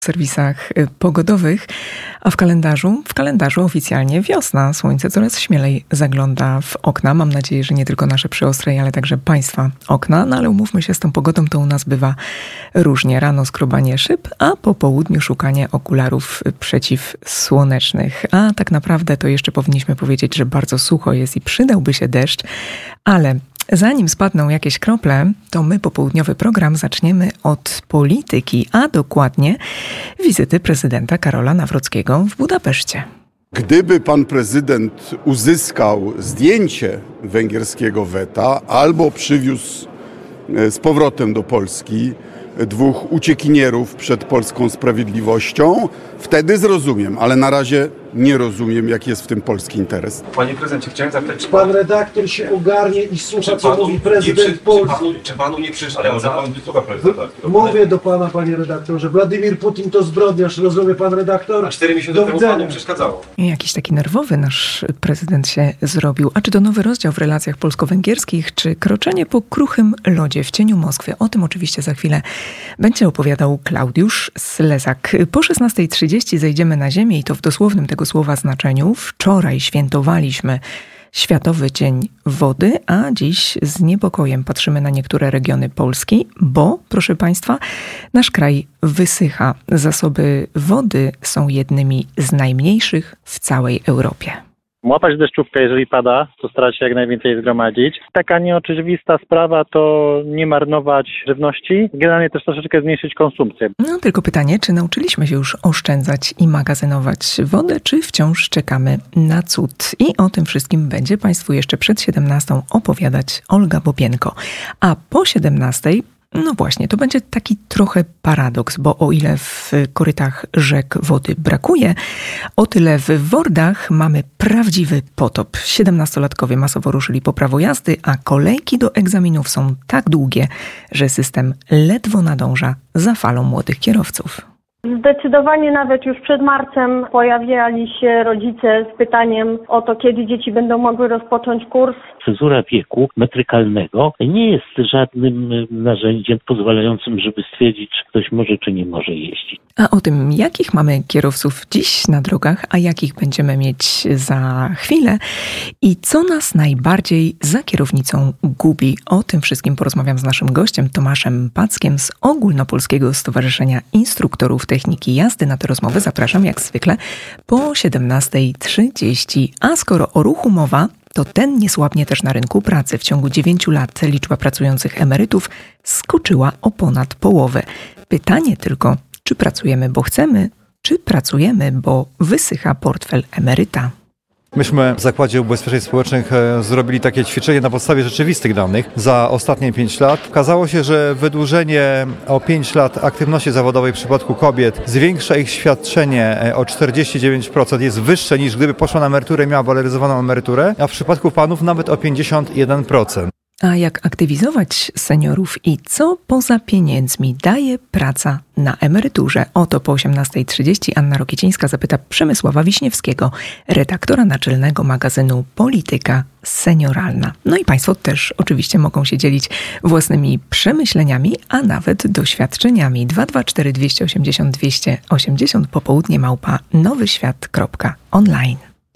serwisach pogodowych, a w kalendarzu oficjalnie wiosna. Słońce coraz śmielej zagląda w okna. Mam nadzieję, że nie tylko nasze przy Ostrej, ale także Państwa okna. No ale umówmy się, z tą pogodą to u nas bywa różnie. Rano skrobanie szyb, a po południu szukanie okularów przeciwsłonecznych. A tak naprawdę to jeszcze powinniśmy powiedzieć, że bardzo sucho jest i przydałby się deszcz, ale zanim spadną jakieś krople, to my popołudniowy program zaczniemy od polityki, a dokładnie wizyty prezydenta Karola Nawrockiego w Budapeszcie. Gdyby pan prezydent uzyskał zdjęcie węgierskiego weta albo przywiózł z powrotem do Polski dwóch uciekinierów przed polską sprawiedliwością, wtedy zrozumiem, ale na razie nie rozumiem, jaki jest w tym polski interes. Panie prezydencie, chciałem zapytać, czy pan redaktor się ogarnie i słucha, co mówi prezydent Polski. Czy panu nie przyszło? Ale może pan wysłucha prezydenta. Mówię do pana, panie redaktorze, Władimir Putin to zbrodniarz, rozumie pan redaktor? A 4 miesiące temu panu przeszkadzało. Jakiś taki nerwowy nasz prezydent się zrobił. A czy to nowy rozdział w relacjach polsko-węgierskich, czy kroczenie po kruchym lodzie w cieniu Moskwy? O tym oczywiście za chwilę będzie opowiadał Klaudiusz Slezak. Po 16:30 zejdziemy na ziemię i to w dosłownym tego słowa znaczeniu. Wczoraj świętowaliśmy Światowy Dzień Wody, a dziś z niepokojem patrzymy na niektóre regiony Polski, bo, proszę Państwa, nasz kraj wysycha. Zasoby wody są jednymi z najmniejszych w całej Europie. Łapać deszczówkę, jeżeli pada, to starać się jak najwięcej zgromadzić. Taka nieoczywista sprawa to nie marnować żywności, generalnie też troszeczkę zmniejszyć konsumpcję. No tylko pytanie, czy nauczyliśmy się już oszczędzać i magazynować wodę, czy wciąż czekamy na cud? I o tym wszystkim będzie Państwu jeszcze przed 17 opowiadać Olga Bobienko. A po 17 no właśnie, to będzie taki trochę paradoks, bo o ile w korytach rzek wody brakuje, o tyle w Wordach mamy prawdziwy potop. 17-latkowie masowo ruszyli po prawo jazdy, a kolejki do egzaminów są tak długie, że system ledwo nadąża za falą młodych kierowców. Zdecydowanie nawet już przed marcem pojawiali się rodzice z pytaniem o to, kiedy dzieci będą mogły rozpocząć kurs. Cezura wieku metrykalnego nie jest żadnym narzędziem pozwalającym, żeby stwierdzić, czy ktoś może, czy nie może jeździć. A o tym, jakich mamy kierowców dziś na drogach, a jakich będziemy mieć za chwilę i co nas najbardziej za kierownicą gubi, o tym wszystkim porozmawiam z naszym gościem Tomaszem Packiem z Ogólnopolskiego Stowarzyszenia Instruktorów Techniki Jazdy. Na tę rozmowę zapraszam jak zwykle po 17:30. A skoro o ruchu mowa, to ten nie słabnie też na rynku pracy. W ciągu 9 lat liczba pracujących emerytów skoczyła o ponad połowę. Pytanie tylko, czy pracujemy, bo chcemy, czy pracujemy, bo wysycha portfel emeryta. Myśmy w Zakładzie Ubezpieczeń Społecznych zrobili takie ćwiczenie na podstawie rzeczywistych danych za ostatnie 5 lat. Okazało się, że wydłużenie o 5 lat aktywności zawodowej w przypadku kobiet zwiększa ich świadczenie o 49%, jest wyższe niż gdyby poszła na emeryturę i miała waloryzowaną emeryturę, a w przypadku panów nawet o 51%. A jak aktywizować seniorów i co poza pieniędzmi daje praca na emeryturze? O to po 18:30 Anna Rokiecińska zapyta Przemysława Wiśniewskiego, redaktora naczelnego magazynu Polityka Senioralna. No i Państwo też oczywiście mogą się dzielić własnymi przemyśleniami, a nawet doświadczeniami. 224 280 280 popołudnie @nowyświat.online.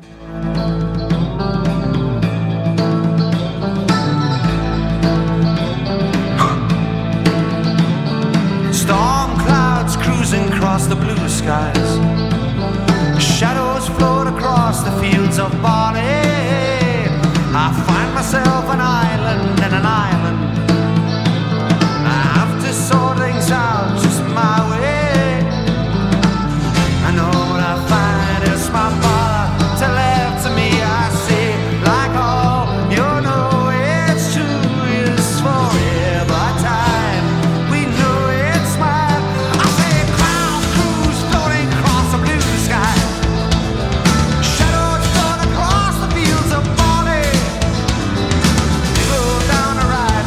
Storm clouds cruising across the blue skies. Shadows float across the fields of barley. I find myself an island in an island. I have to sort things out just my way. I know what I find is my father to left to me. I say, like all you know, it's true, it's forever time. We know it's mine. I say, clouds cruise floating across the blue sky. Shadows float across the fields of barley. They go down the ride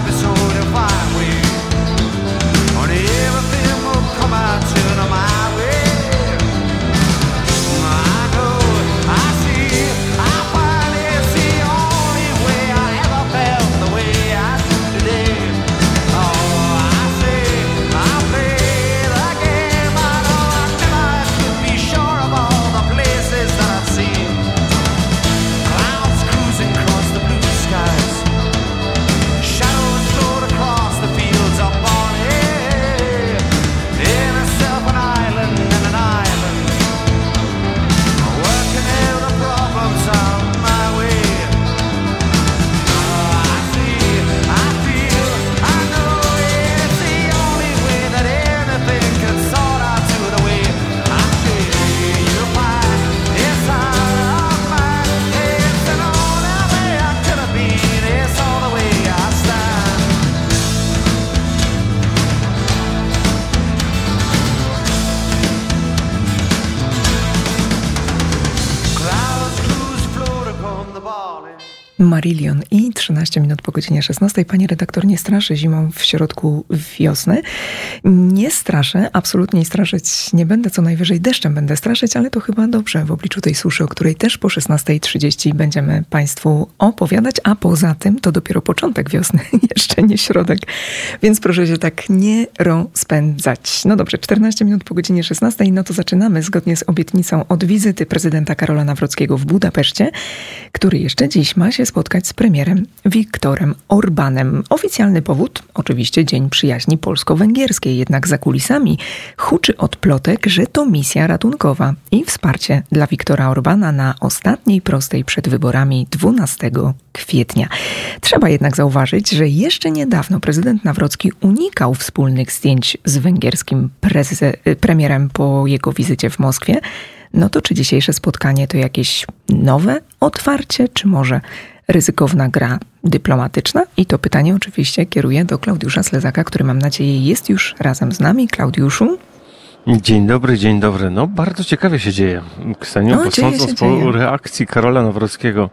Marillion i 13 minut po godzinie 16. Pani redaktor, nie straszę zimą w środku wiosny. Nie straszę, absolutnie straszyć nie będę, co najwyżej deszczem będę straszyć, ale to chyba dobrze w obliczu tej suszy, o której też po 16:30 będziemy Państwu opowiadać, a poza tym to dopiero początek wiosny, jeszcze nie środek, więc proszę się tak nie rozpędzać. No dobrze, 14 minut po godzinie 16, no to zaczynamy zgodnie z obietnicą od wizyty prezydenta Karola Nawrockiego w Budapeszcie, który jeszcze dziś ma się spotkać z premierem Viktorem Orbánem. Oficjalny powód, oczywiście Dzień Przyjaźni Polsko-Węgierskiej, jednak za kulisami huczy od plotek, że to misja ratunkowa i wsparcie dla Viktora Orbána na ostatniej prostej przed wyborami 12 kwietnia. Trzeba jednak zauważyć, że jeszcze niedawno prezydent Nawrocki unikał wspólnych zdjęć z węgierskim premierem po jego wizycie w Moskwie. No to czy dzisiejsze spotkanie to jakieś nowe otwarcie, czy może ryzykowna gra dyplomatyczna? I to pytanie oczywiście kieruję do Klaudiusza Slezaka, który mam nadzieję jest już razem z nami. Klaudiuszu? Dzień dobry. No bardzo ciekawie się dzieje, Kseniu, bo sądząc po reakcji Karola Nawrockiego,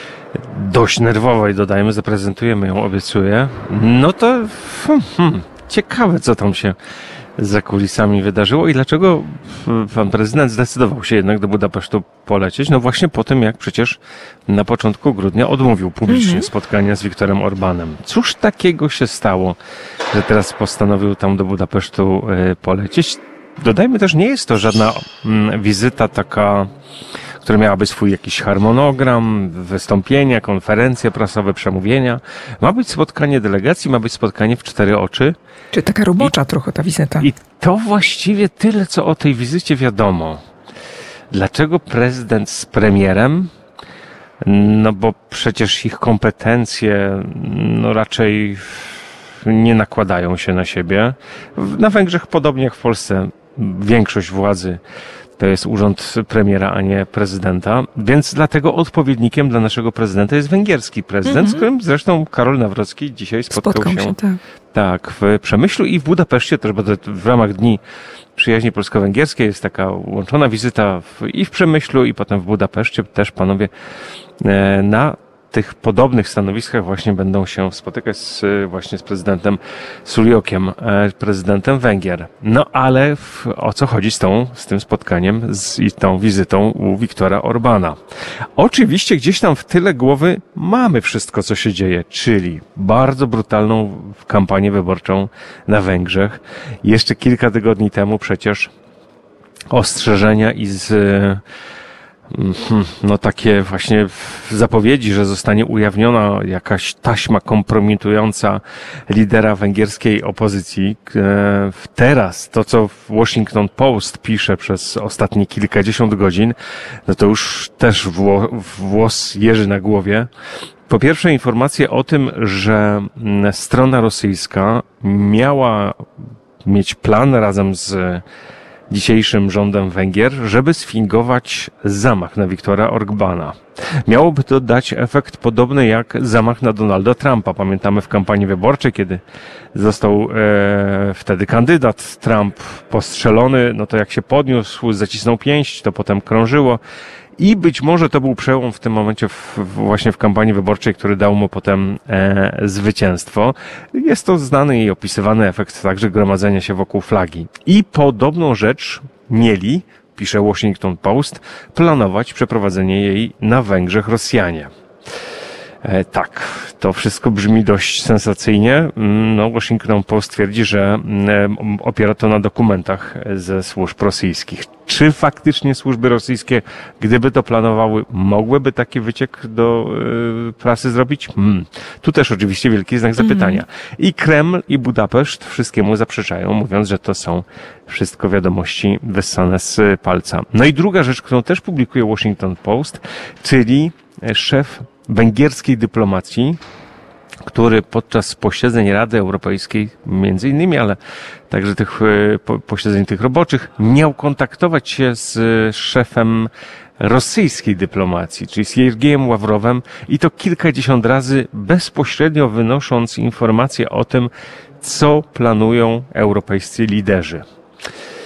dość nerwowej, dodajmy, zaprezentujemy ją, obiecuję, no to ciekawe, co tam się za kulisami wydarzyło i dlaczego pan prezydent zdecydował się jednak do Budapesztu polecieć? No właśnie po tym, jak przecież na początku grudnia odmówił publicznie spotkania z Viktorem Orbánem. Cóż takiego się stało, że teraz postanowił tam do Budapesztu polecieć? Dodajmy też, nie jest to żadna wizyta taka, która miałaby swój jakiś harmonogram, wystąpienia, konferencje prasowe, przemówienia. Ma być spotkanie delegacji, ma być spotkanie w 4 oczy. Czy taka robocza trochę ta wizyta? I to właściwie tyle, co o tej wizycie wiadomo. Dlaczego prezydent z premierem? No bo przecież ich kompetencje raczej nie nakładają się na siebie. Na Węgrzech, podobnie jak w Polsce, większość władzy to jest urząd premiera, a nie prezydenta, więc dlatego odpowiednikiem dla naszego prezydenta jest węgierski prezydent, z którym zresztą Karol Nawrocki dzisiaj spotkał się tak, w Przemyślu i w Budapeszcie też, bo w ramach Dni Przyjaźni Polsko-Węgierskiej jest taka łączona wizyta i w Przemyślu, i potem w Budapeszcie. Też panowie na tych podobnych stanowiskach właśnie będą się spotykać właśnie z prezydentem Suliokiem, prezydentem Węgier. No ale o co chodzi z tym spotkaniem i tą wizytą u Viktora Orbána? Oczywiście gdzieś tam w tyle głowy mamy wszystko, co się dzieje, czyli bardzo brutalną kampanię wyborczą na Węgrzech. Jeszcze kilka tygodni temu przecież ostrzeżenia i takie właśnie zapowiedzi, że zostanie ujawniona jakaś taśma kompromitująca lidera węgierskiej opozycji. Teraz to, co Washington Post pisze przez ostatnie kilkadziesiąt godzin, no to już też włos jeży na głowie. Po pierwsze informacje o tym, że strona rosyjska miała mieć plan razem z dzisiejszym rządem Węgier, żeby sfingować zamach na Viktora Orbána. Miałoby to dać efekt podobny jak zamach na Donalda Trumpa. Pamiętamy w kampanii wyborczej, kiedy został wtedy kandydat Trump postrzelony, no to jak się podniósł, zacisnął pięść, to potem krążyło. I być może to był przełom w tym momencie właśnie w kampanii wyborczej, który dał mu potem zwycięstwo. Jest to znany i opisywany efekt także gromadzenia się wokół flagi. I podobną rzecz mieli, pisze Washington Post, planować przeprowadzenie jej na Węgrzech Rosjanie. Tak, to wszystko brzmi dość sensacyjnie. No, Washington Post twierdzi, że opiera to na dokumentach ze służb rosyjskich. Czy faktycznie służby rosyjskie, gdyby to planowały, mogłyby taki wyciek do prasy zrobić? Tu też oczywiście wielki znak zapytania. I Kreml, i Budapeszt wszystkiemu zaprzeczają, mówiąc, że to są wszystko wiadomości wyssane z palca. No i druga rzecz, którą też publikuje Washington Post, czyli szef węgierskiej dyplomacji, który podczas posiedzeń Rady Europejskiej, między innymi, ale także tych posiedzeń tych roboczych, miał kontaktować się z szefem rosyjskiej dyplomacji, czyli z Siergiejem Ławrowem, i to kilkadziesiąt razy, bezpośrednio wynosząc informacje o tym, co planują europejscy liderzy.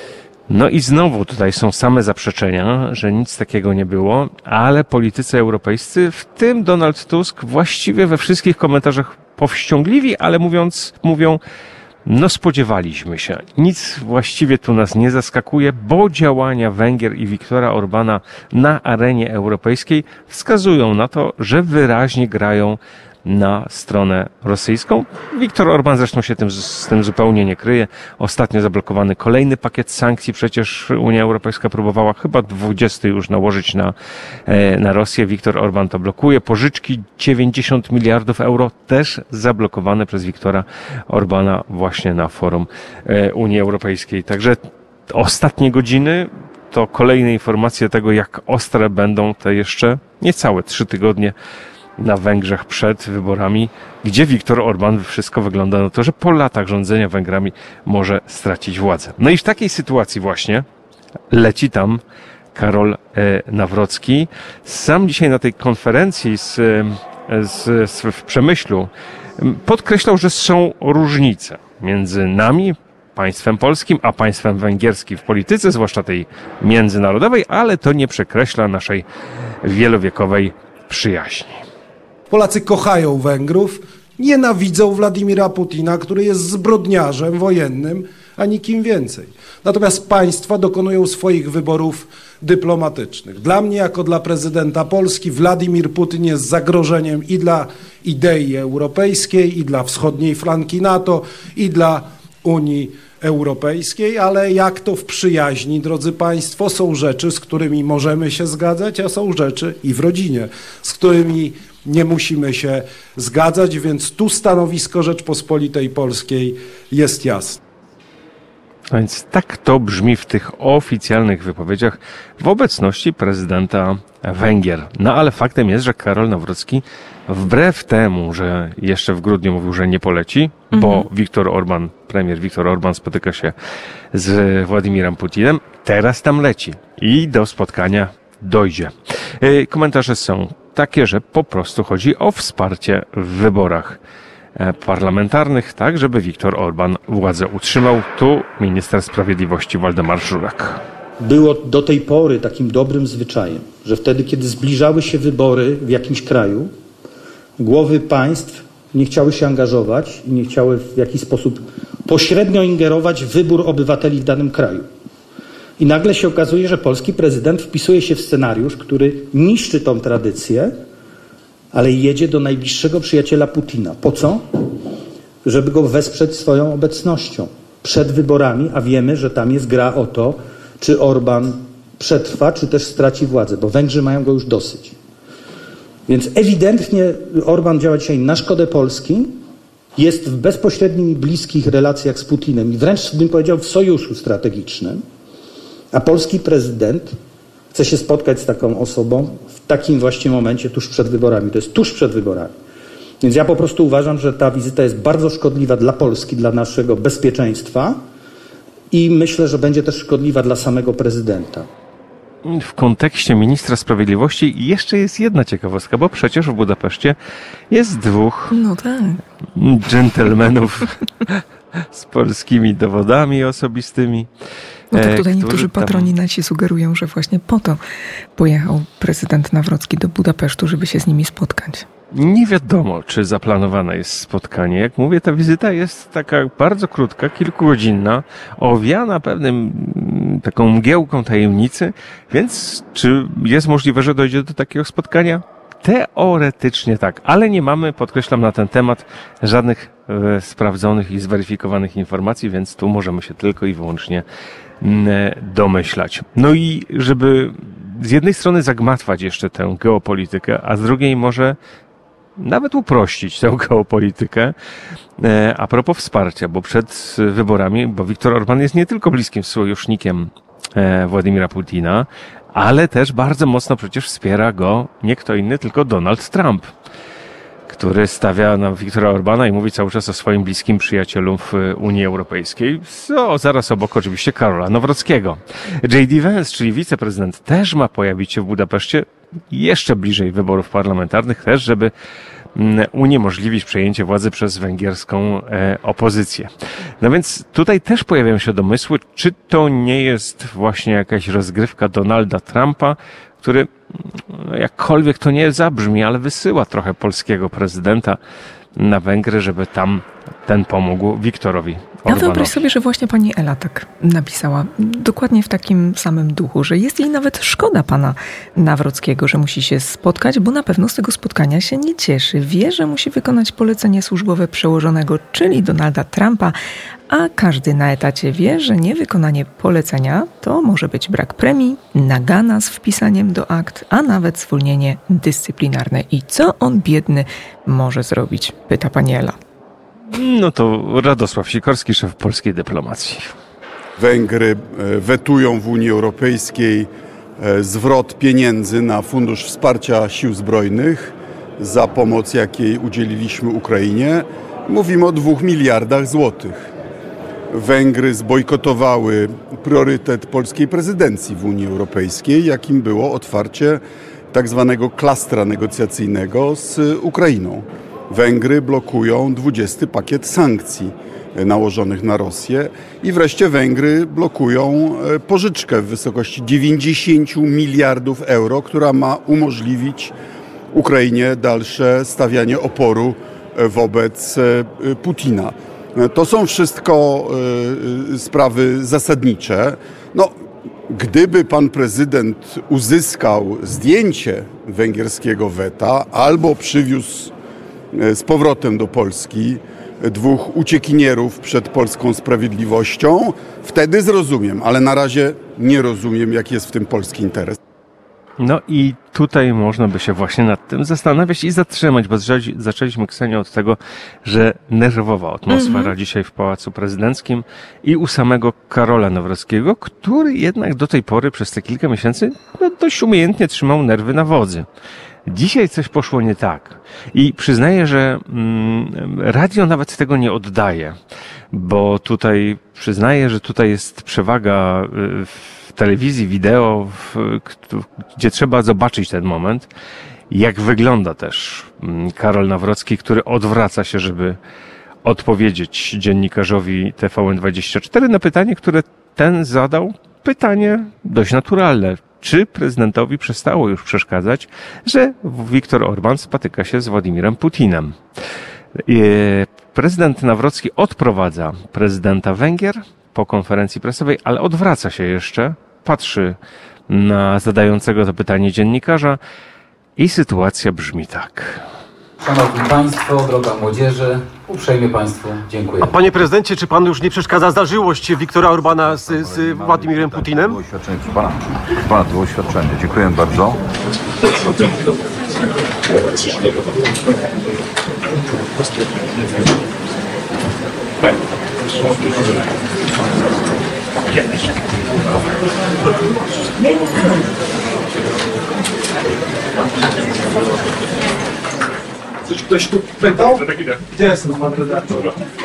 No i znowu tutaj są same zaprzeczenia, że nic takiego nie było, ale politycy europejscy, w tym Donald Tusk, właściwie we wszystkich komentarzach powściągliwi, ale mówią, no spodziewaliśmy się. Nic właściwie tu nas nie zaskakuje, bo działania Węgier i Viktora Orbána na arenie europejskiej wskazują na to, że wyraźnie grają na stronę rosyjską. Viktor Orbán zresztą się z tym zupełnie nie kryje. Ostatnio zablokowany kolejny pakiet sankcji. Przecież Unia Europejska próbowała chyba 20 już nałożyć na Rosję. Viktor Orbán to blokuje. Pożyczki 90 miliardów euro też zablokowane przez Viktora Orbána właśnie na forum Unii Europejskiej. Także ostatnie godziny to kolejne informacje tego, jak ostre będą te jeszcze niecałe 3 tygodnie na Węgrzech przed wyborami, gdzie Viktor Orbán wszystko wygląda na to, że po latach rządzenia Węgrami może stracić władzę. No i w takiej sytuacji właśnie leci tam Karol Nawrocki. Sam dzisiaj na tej konferencji w Przemyślu podkreślał, że są różnice między nami, państwem polskim, a państwem węgierskim w polityce, zwłaszcza tej międzynarodowej, ale to nie przekreśla naszej wielowiekowej przyjaźni. Polacy kochają Węgrów, nienawidzą Władimira Putina, który jest zbrodniarzem wojennym, a nikim więcej. Natomiast państwa dokonują swoich wyborów dyplomatycznych. Dla mnie, jako dla prezydenta Polski, Władimir Putin jest zagrożeniem i dla idei europejskiej, i dla wschodniej flanki NATO, i dla Unii Europejskiej, ale jak to w przyjaźni, drodzy Państwo, są rzeczy, z którymi możemy się zgadzać, a są rzeczy i w rodzinie, z którymi nie musimy się zgadzać, więc tu stanowisko Rzeczpospolitej Polskiej jest jasne. A więc tak to brzmi w tych oficjalnych wypowiedziach w obecności prezydenta Węgier. No ale faktem jest, że Karol Nawrocki wbrew temu, że jeszcze w grudniu mówił, że nie poleci, bo premier Viktor Orbán spotyka się z Władimirem Putinem, teraz tam leci i do spotkania dojdzie. Komentarze są takie, że po prostu chodzi o wsparcie w wyborach parlamentarnych, tak żeby Viktor Orbán władzę utrzymał. Tu minister sprawiedliwości Waldemar Żurek. Było do tej pory takim dobrym zwyczajem, że wtedy, kiedy zbliżały się wybory w jakimś kraju, głowy państw nie chciały się angażować i nie chciały w jakiś sposób pośrednio ingerować w wybór obywateli w danym kraju. I nagle się okazuje, że polski prezydent wpisuje się w scenariusz, który niszczy tą tradycję, ale jedzie do najbliższego przyjaciela Putina. Po co? Żeby go wesprzeć swoją obecnością przed wyborami, a wiemy, że tam jest gra o to, czy Orbán przetrwa, czy też straci władzę, bo Węgrzy mają go już dosyć. Więc ewidentnie Orbán działa dzisiaj na szkodę Polski, jest w bezpośrednich i bliskich relacjach z Putinem i wręcz bym powiedział w sojuszu strategicznym, a polski prezydent chce się spotkać z taką osobą w takim właśnie momencie tuż przed wyborami. To jest tuż przed wyborami. Więc ja po prostu uważam, że ta wizyta jest bardzo szkodliwa dla Polski, dla naszego bezpieczeństwa i myślę, że będzie też szkodliwa dla samego prezydenta. W kontekście ministra sprawiedliwości jeszcze jest jedna ciekawostka, bo przecież w Budapeszcie jest 2 dżentelmenów z polskimi dowodami osobistymi. No tak tutaj niektórzy patroni nasi sugerują, że właśnie po to pojechał prezydent Nawrocki do Budapesztu, żeby się z nimi spotkać. Nie wiadomo, czy zaplanowane jest spotkanie. Jak mówię, ta wizyta jest taka bardzo krótka, kilkugodzinna, owiana pewnym taką mgiełką tajemnicy, więc czy jest możliwe, że dojdzie do takiego spotkania? Teoretycznie tak, ale nie mamy, podkreślam, na ten temat żadnych sprawdzonych i zweryfikowanych informacji, więc tu możemy się tylko i wyłącznie domyślać. No i żeby z jednej strony zagmatwać jeszcze tę geopolitykę, a z drugiej może nawet uprościć tę geopolitykę a propos wsparcia, bo przed wyborami, bo Viktor Orbán jest nie tylko bliskim sojusznikiem Władimira Putina, ale też bardzo mocno przecież wspiera go nie kto inny, tylko Donald Trump, który stawia na Viktora Orbána i mówi cały czas o swoim bliskim przyjacielu w Unii Europejskiej. Zaraz obok oczywiście Karola Nawrockiego. J.D. Vance, czyli wiceprezydent, też ma pojawić się w Budapeszcie jeszcze bliżej wyborów parlamentarnych, też żeby uniemożliwić przejęcie władzy przez węgierską opozycję. No więc tutaj też pojawiają się domysły, czy to nie jest właśnie jakaś rozgrywka Donalda Trumpa, który, jakkolwiek to nie zabrzmi, ale wysyła trochę polskiego prezydenta na Węgry, żeby tam ten pomógł Viktorowi Orbánowi. A wyobraź sobie, że właśnie pani Ela tak napisała, dokładnie w takim samym duchu, że jest jej nawet szkoda pana Nawrockiego, że musi się spotkać, bo na pewno z tego spotkania się nie cieszy. Wie, że musi wykonać polecenie służbowe przełożonego, czyli Donalda Trumpa, a każdy na etacie wie, że niewykonanie polecenia to może być brak premii, nagana z wpisaniem do akt, a nawet zwolnienie dyscyplinarne. I co on biedny może zrobić? Pyta pani Ela. No to Radosław Sikorski, szef polskiej dyplomacji. Węgry wetują w Unii Europejskiej zwrot pieniędzy na Fundusz Wsparcia Sił Zbrojnych za pomoc, jakiej udzieliliśmy Ukrainie. Mówimy o 2 miliardach złotych. Węgry zbojkotowały priorytet polskiej prezydencji w Unii Europejskiej, jakim było otwarcie tak zwanego klastra negocjacyjnego z Ukrainą. Węgry blokują 20 pakiet sankcji nałożonych na Rosję i wreszcie Węgry blokują pożyczkę w wysokości 90 miliardów euro, która ma umożliwić Ukrainie dalsze stawianie oporu wobec Putina. To są wszystko sprawy zasadnicze. No, gdyby pan prezydent uzyskał zdjęcie węgierskiego weta albo przywiózł z powrotem do Polski 2 uciekinierów przed polską sprawiedliwością, wtedy zrozumiem, ale na razie nie rozumiem, jaki jest w tym polski interes. No i tutaj można by się właśnie nad tym zastanawiać i zatrzymać, bo zaczęliśmy, Ksenię, od tego, że nerwowa atmosfera dzisiaj w Pałacu Prezydenckim i u samego Karola Nawrockiego, który jednak do tej pory przez te kilka miesięcy dość umiejętnie trzymał nerwy na wodzy. Dzisiaj coś poszło nie tak i przyznaję, że radio nawet tego nie oddaje, bo tutaj przyznaję, że tutaj jest przewaga w telewizji, wideo, gdzie trzeba zobaczyć ten moment, jak wygląda też Karol Nawrocki, który odwraca się, żeby odpowiedzieć dziennikarzowi TVN24 na pytanie, które ten zadał. Pytanie dość naturalne. Czy prezydentowi przestało już przeszkadzać, że Viktor Orbán spotyka się z Władimirem Putinem? Prezydent Nawrocki odprowadza prezydenta Węgier po konferencji prasowej, ale odwraca się jeszcze, patrzy na zadającego to pytanie dziennikarza i sytuacja brzmi tak. Szanowni Państwo, droga młodzieży, uprzejmie Państwu dziękuję. A panie prezydencie, czy panu już nie przeszkadza zażyłość Viktora Orbána z Władimirem Putinem? Pana to było oświadczenie. Dziękuję bardzo. Coś ktoś tu pytał? Gdzie jest pan redaktor?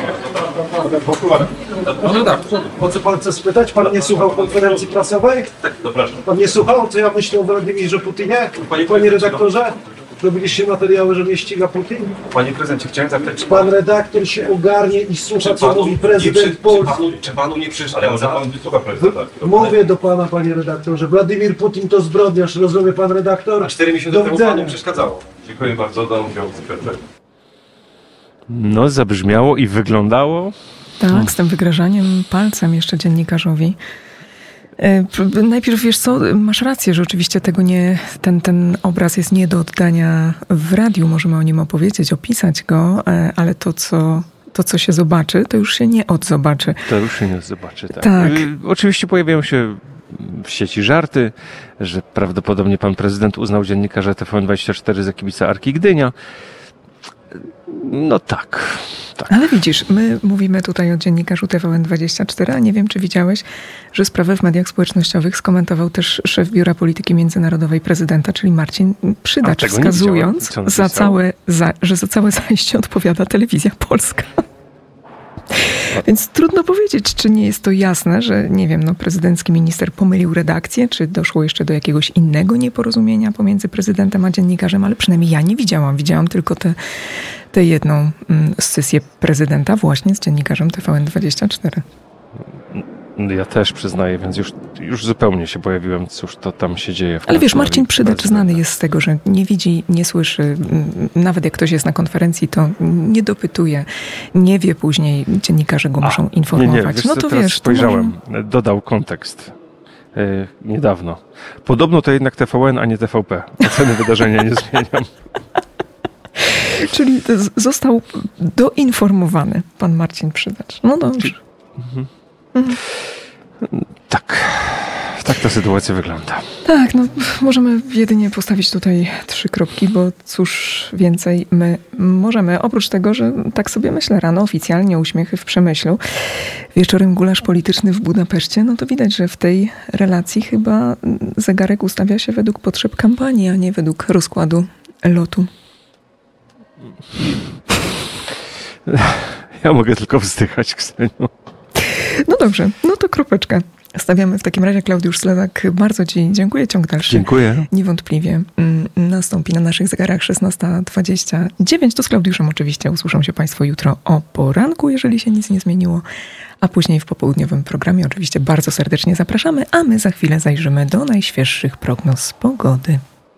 Po co pan chce spytać? Pan nie słuchał konferencji prasowej? Tak, zapraszam. Pan nie słuchał, co ja myślę o Władimirze Putinie? Panie redaktorze? Robiliście materiały, że mnie ściga Putin? Panie prezydencie, chciałem zapytać, czy pan redaktor się ogarnie i słucha, co mówi prezydent Polski. Czy panu nie przeszkadza? Ale może pan wysłucha prezydenta? Mówię do pana, panie redaktorze, Władimir Putin to zbrodniarz, rozumie pan redaktor? A 4 miesiące temu panu przeszkadzało. Dziękuję bardzo, do udziału w sekretarzu. No, zabrzmiało i wyglądało. Tak, z tym wygrażaniem palcem jeszcze dziennikarzowi. Najpierw, wiesz co, masz rację, że oczywiście tego nie, ten obraz jest nie do oddania w radiu, możemy o nim opowiedzieć, opisać go, ale to, co się zobaczy, to już się nie odzobaczy. To już się nie odzobaczy, tak. Tak. Oczywiście pojawiają się w sieci żarty, że prawdopodobnie pan prezydent uznał dziennikarza TVN24 za kibica Arki Gdynia. No tak. Ale widzisz, my mówimy tutaj o dziennikarzu TVN24, a nie wiem, czy widziałeś, że sprawę w mediach społecznościowych skomentował też szef Biura Polityki Międzynarodowej prezydenta, czyli Marcin Przydacz, wskazując, że za całe zajście odpowiada Telewizja Polska. Więc trudno powiedzieć, czy nie jest to jasne, że nie wiem, prezydencki minister pomylił redakcję, czy doszło jeszcze do jakiegoś innego nieporozumienia pomiędzy prezydentem a dziennikarzem, ale przynajmniej ja nie widziałam. Widziałam tylko tę jedną scysję prezydenta właśnie z dziennikarzem TVN24. Ja też przyznaję, więc już zupełnie się pojawiłem, cóż to tam się dzieje. Ale wiesz, Marcin Przydacz znany jest z tego, że nie widzi, nie słyszy. Nawet jak ktoś jest na konferencji, to nie dopytuje, nie wie później. Dziennikarze go muszą informować. Nie, to wiesz, spojrzałem, dodał kontekst niedawno. Podobno to jednak TVN, a nie TVP. Oceny wydarzenia nie zmieniam. Czyli został doinformowany pan Marcin Przydacz. No dobrze. Tak ta sytuacja wygląda. Tak, możemy jedynie postawić tutaj 3 kropki, bo cóż więcej my możemy. Oprócz tego, że tak sobie myślę, rano oficjalnie uśmiechy w Przemyślu, wieczorem gulasz polityczny w Budapeszcie, to widać, że w tej relacji chyba zegarek ustawia się według potrzeb kampanii, a nie według rozkładu lotu. Ja mogę tylko wzdychać, Kseniu. No dobrze, to kropeczkę. Stawiamy w takim razie. Klaudiusz Slezak, bardzo ci dziękuję. Ciąg dalszy. Dziękuję. Niewątpliwie nastąpi na naszych zegarach 16:29. To z Klaudiuszem oczywiście usłyszą się Państwo jutro o poranku, jeżeli się nic nie zmieniło. A później w popołudniowym programie oczywiście bardzo serdecznie zapraszamy, a my za chwilę zajrzymy do najświeższych prognoz pogody.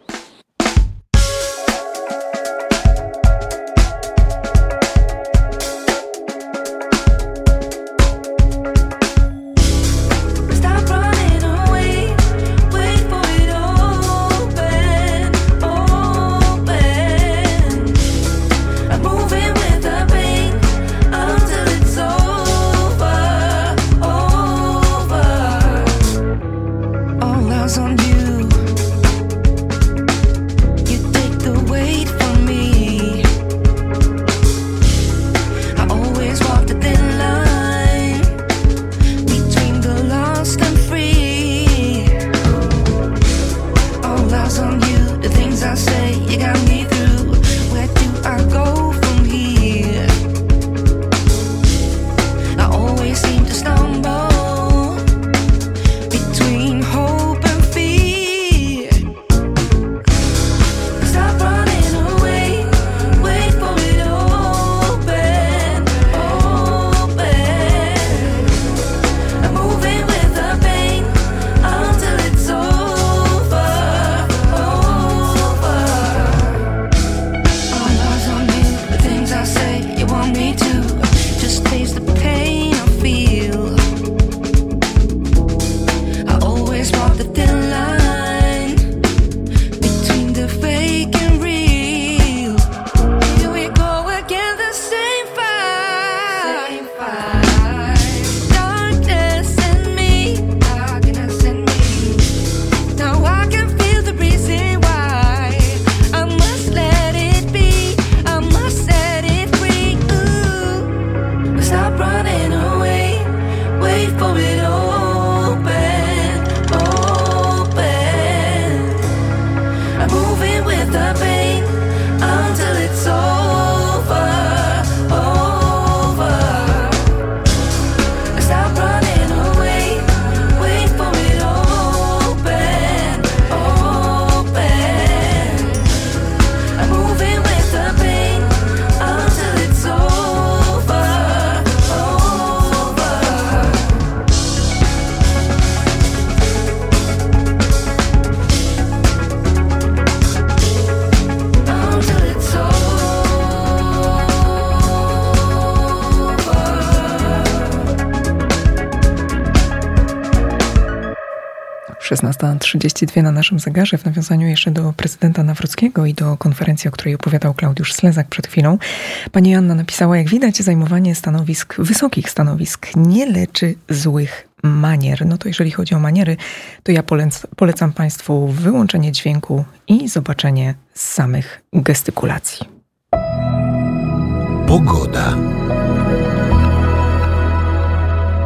Na naszym zegarze, w nawiązaniu jeszcze do prezydenta Nawrockiego i do konferencji, o której opowiadał Klaudiusz Slezak przed chwilą. Pani Joanna napisała, jak widać, zajmowanie wysokich stanowisk nie leczy złych manier. To jeżeli chodzi o maniery, to ja polecam Państwu wyłączenie dźwięku i zobaczenie samych gestykulacji. Pogoda.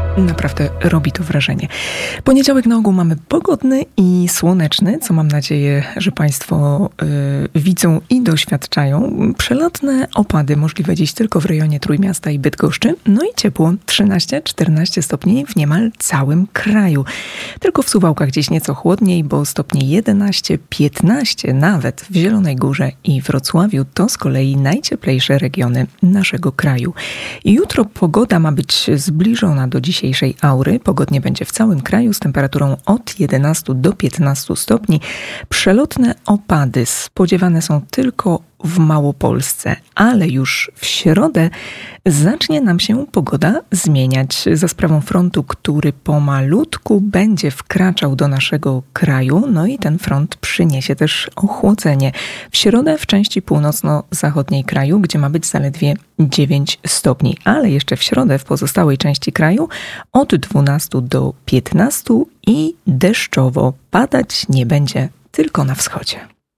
Naprawdę robi to wrażenie. Poniedziałek na ogół mamy pogodny i słoneczny, co mam nadzieję, że Państwo widzą i doświadczają. Przelotne opady możliwe dziś tylko w rejonie Trójmiasta i Bydgoszczy. No i ciepło 13-14 stopni w niemal całym kraju. Tylko w Suwałkach gdzieś nieco chłodniej, bo stopni 11-15 nawet w Zielonej Górze i Wrocławiu to z kolei najcieplejsze regiony naszego kraju. Jutro pogoda ma być zbliżona do dzisiejszej aury. Pogodnie będzie w całym kraju z temperaturą od 11 do 15 stopni. Przelotne opady spodziewane są tylko w Małopolsce, ale już w środę zacznie nam się pogoda zmieniać za sprawą frontu, który pomalutku będzie wkraczał do naszego kraju. No i ten front przyniesie też ochłodzenie. W środę w części północno-zachodniej kraju, gdzie ma być zaledwie 9 stopni, ale jeszcze w środę w pozostałej części kraju od 12 do 15 i deszczowo padać nie będzie tylko na wschodzie.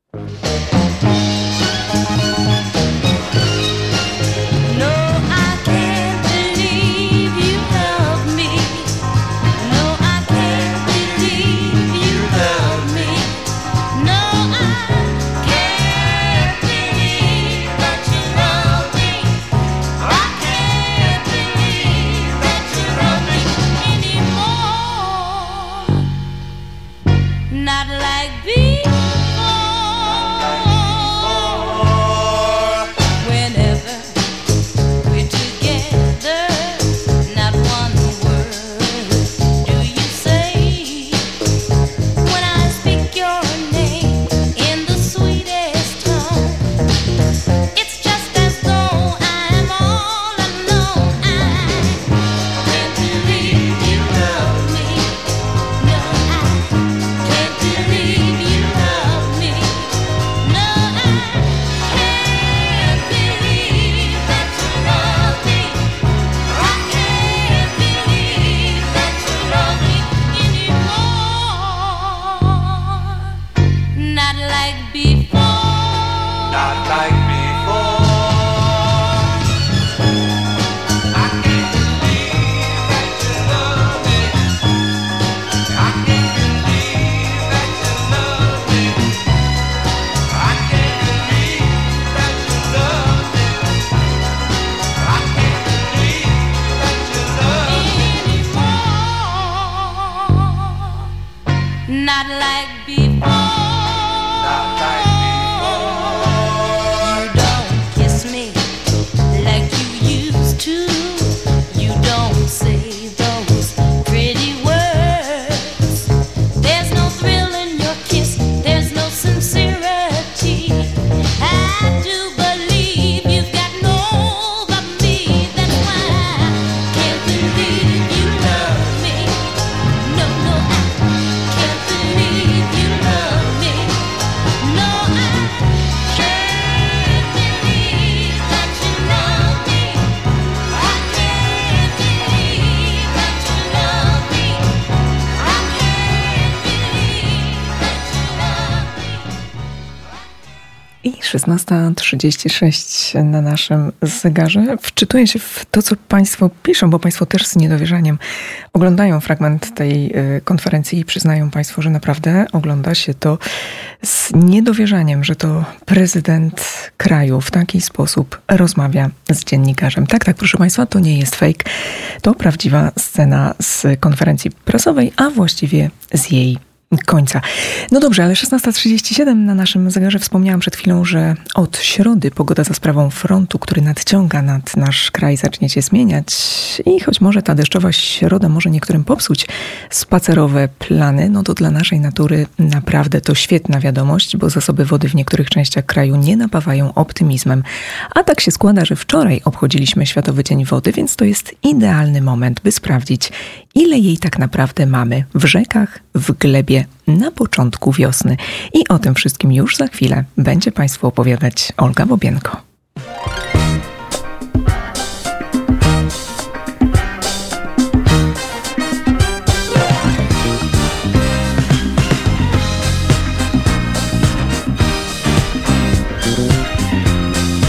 Not like before. I 16:36 na naszym zegarze. Wczytuję się w to, co Państwo piszą, bo Państwo też z niedowierzaniem oglądają fragment tej konferencji i przyznają Państwo, że naprawdę ogląda się to z niedowierzaniem, że to prezydent kraju w taki sposób rozmawia z dziennikarzem. Tak, proszę Państwa, to nie jest fake. To prawdziwa scena z konferencji prasowej, a właściwie z jej końca. No dobrze, ale 16:37 na naszym zegarze. Wspomniałam przed chwilą, że od środy pogoda za sprawą frontu, który nadciąga nad nasz kraj, zacznie się zmieniać i choć może ta deszczowa środa może niektórym popsuć spacerowe plany, no to dla naszej natury naprawdę to świetna wiadomość, bo zasoby wody w niektórych częściach kraju nie napawają optymizmem. A tak się składa, że wczoraj obchodziliśmy Światowy Dzień Wody, więc to jest idealny moment, by sprawdzić, ile jej tak naprawdę mamy w rzekach, w glebie na początku wiosny. I o tym wszystkim już za chwilę będzie Państwu opowiadać Olga Bobienko.